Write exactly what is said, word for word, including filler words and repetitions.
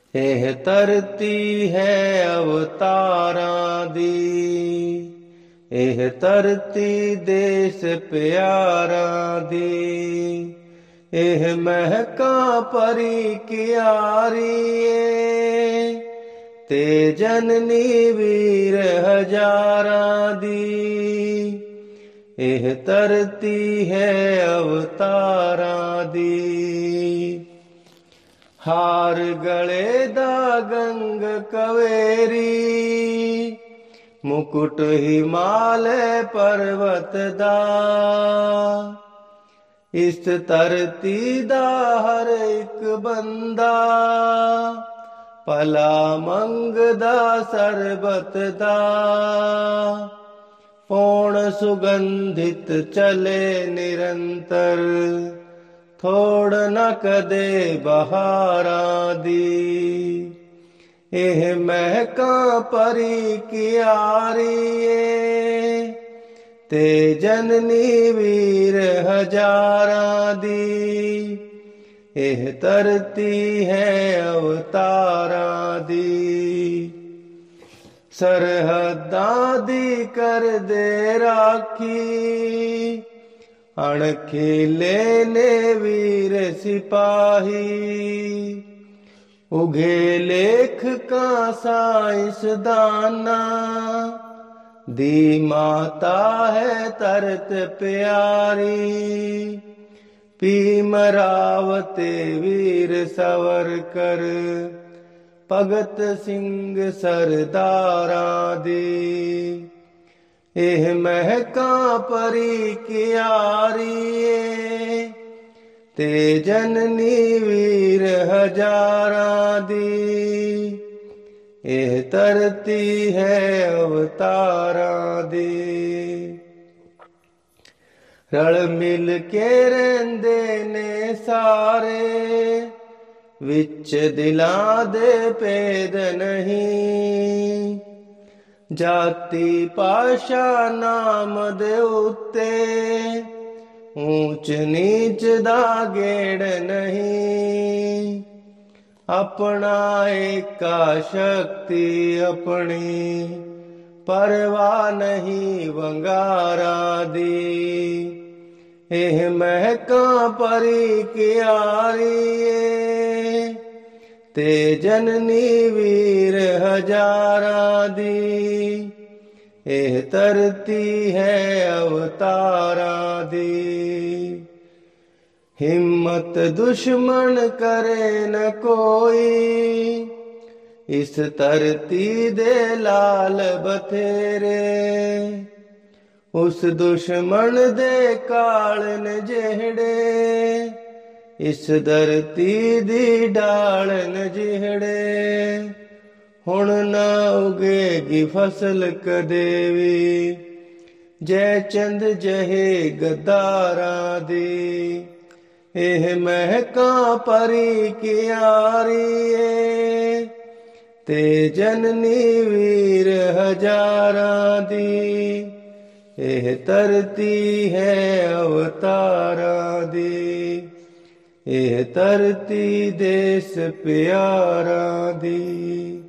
ਇਹ ਧਰਤੀ ਹੈ ਅਵਤਾਰਾਂ ਦੀ, ਇਹ ਧਰਤੀ ਦੇਸ ਪਿਆਰਾਂ ਦੀ। ਇਹ ਮਹਿਕਾਂ ਭਰੀ ਕਿਆਰੀ ਏ, ਤੇ ਜਨਨੀ ਵੀਰ ਹਜ਼ਾਰਾਂ ਦੀ। ਇਹ ਧਰਤੀ ਹੈ ਅਵਤਾਰਾਂ ਦੀ। ਹਾਰ ਗਲੇ ਦਾ ਗੰਗ ਕਵੇਰੀ, ਮੁਕੁਟ ਹਿਮਾਲੈ ਪਰਵਤ ਦਾ। ਇਸ ਧਰਤੀ ਦਾ ਹਰ ਇੱਕ ਬੰਦਾ, ਭਲਾ ਮੰਗਦਾ ਸਰਬਤ ਦਾ। ਪੌਣ ਸੁਗੰਧਿਤ ਚਲੇ ਨਿਰੰਤਰ, ਥੋੜ ਨ ਕਦੇ ਬਹਾਰਾਂ ਦੀ। ਇਹ ਮਹਿਕਾਂ ਭਰੀ ਕਿਆਰੀ ਏ, ਤੇ ਜਨਨੀ ਵੀਰ ਹਜ਼ਾਰਾਂ ਦੀ। ਇਹ ਧਰਤੀ ਹੈ ਅਵਤਾਰਾਂ ਦੀ। ਸਰਹੱਦਾਂ ਦੀ ਕਰਦੇ ਰਾਖੀ, ਅਣਖੀਲੇ ਨੇ ਵੀਰ ਸਿਪਾਹੀ। ਉਘੇ ਲੇਖਕਾਂ ਸਾਇੰਸਦਾਨਾਂ ਦੀ ਮਾਤਾ ਹੈ ਧਰਤ ਪਿਆਰੀ। ਭੀਮ ਰਾਵ ਤੇ ਵੀਰ ਸਵਰਕਰ, ਭਗਤ ਸਿੰਘ ਸਰਦਾਰਾਂ ਦੀ। ਇਹ ਮਹਿਕਾਂ ਭਰੀ ਕਿਆਰੀ ਏ, ਤੇ ਜਨਨੀ ਵੀਰ ਹਜ਼ਾਰਾਂ ਦੀ। ਇਹ ਧਰਤੀ ਹੈ ਅਵਤਾਰਾਂ ਦੀ। ਰਲ ਮਿਲ ਕੇ ਰਹਿੰਦੇ ਨੇ ਸਾਰੇ, ਵਿੱਚ ਦਿਲਾਂ ਦੇ ਭੇਦ ਨਹੀਂ। ਜਾਤੀ ਭਾਸ਼ਾ ਨਾਮ ਦੇ ਉੱਤੇ, ਊਚ ਨੀਚ ਦਾ ਗੇੜ ਨਹੀਂ। ਆਪਣਾ ਏਕਾ ਸ਼ਕਤੀ ਆਪਣੀ, ਪਰਵਾਹ ਨਹੀਂ ਵੰਗਾਰਾਂ ਦੀ। ਇਹ ਮਹਿਕਾਂ ਭਰੀ ਕਿਆਰੀ ਏ, ਤੇ ਜਨਨੀ ਵੀਰ ਹਜ਼ਾਰਾਂ ਦੀ। ਇਹ ਧਰਤੀ ਹੈ ਅਵਤਾਰਾਂ ਦੀ। ਹਿੰਮਤ ਦੁਸ਼ਮਣ ਕਰੇ ਨ ਕੋਈ, ਇਸ ਧਰਤੀ ਦੇ ਲਾਲ ਬਥੇਰੇ। ਉਸ ਦੁਸ਼ਮਣ ਦੇ ਕਾਲਨ ਜਿਹੜੇ, ਇਸ ਧਰਤੀ ਦੀ ਢਾਲਨ ਜਿਹੜੇ। ਹੁਣ ਨਾ ਉਗੇਗੀ ਫਸਲ ਕਦੇ ਵੀ, ਜੈ ਚੰਦ ਜਹੇ ਗੱਦਾਰਾਂ ਦੀ। ਇਹ ਮਹਿਕਾਂ ਭਰੀ ਕਿਆਰੀ ਏ, ਤੇ ਜਨਨੀ ਵੀਰ ਹਜ਼ਾਰਾਂ ਦੀ। ਇਹ ਧਰਤੀ ਹੈ ਅਵਤਾਰਾਂ ਦੀ। ਇਹ ਧਰਤੀ ਦੇਸ ਪਿਆਰਾਂ ਦੀ।